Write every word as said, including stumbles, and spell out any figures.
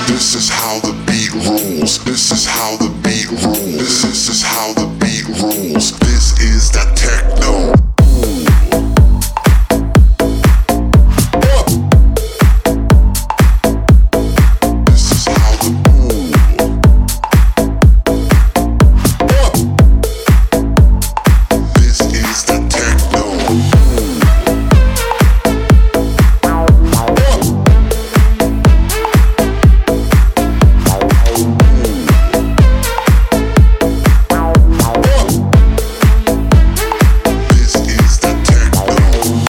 This is how the beat rules. This is how the beat rules. This is how the beat rules. This is that techno.